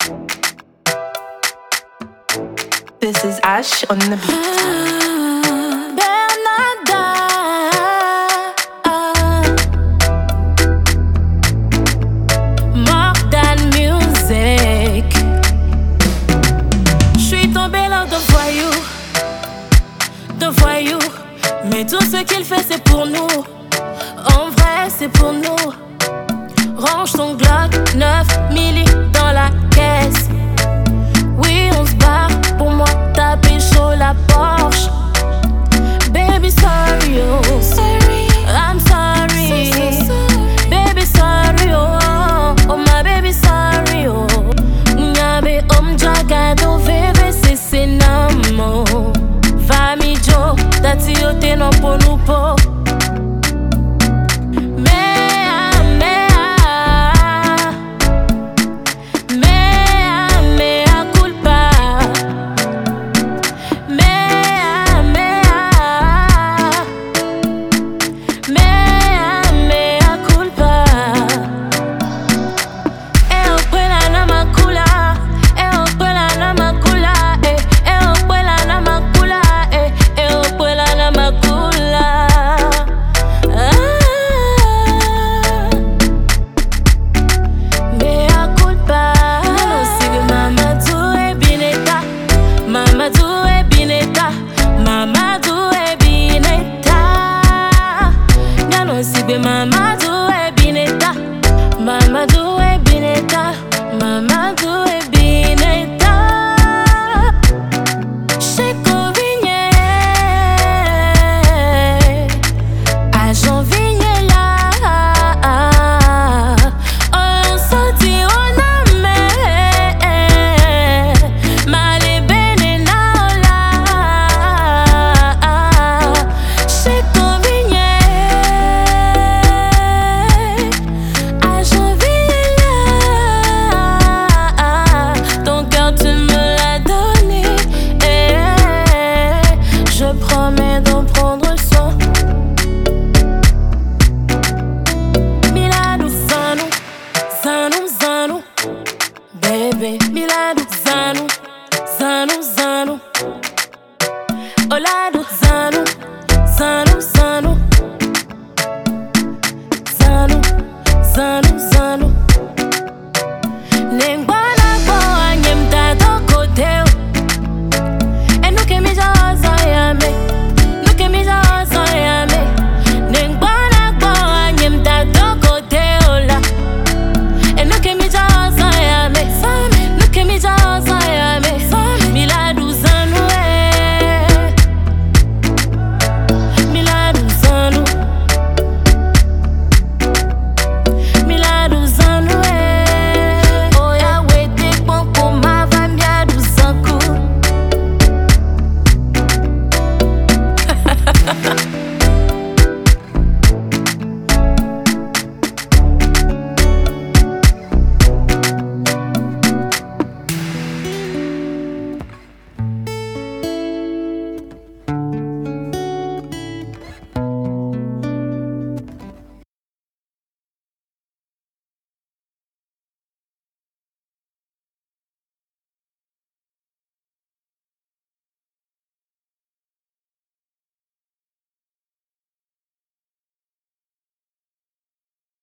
This is Ash on the beat. Voyou, mais tout ce qu'il fait c'est pour nous. En vrai c'est pour nous. Range ton Glock 9 milli dans la caisse. Oui on se barre, pour moi t'as pécho la Porsche. Baby sorry oh, I'm sorry. Baby sorry oh, oh my baby sorry oh. Nyabe omjaga do veve se senamo. Fami Joe, dati yo te non po nou po. Mea culpa. Mea culpa. Eu kwela na makula. Eu kwela na makula. Eu kwela na makula. Mamadou e Bineta, Mamadou e Bineta, Mamadou e Bineta. Checo Vigné, Agent Vigné là. On sorti on a mais Malé Benena là. Checo Vigné. Promets d'en prendre soin. Miladou Zanou, Zanou, Zanou, bébé. Miladou Zanou, Zanou.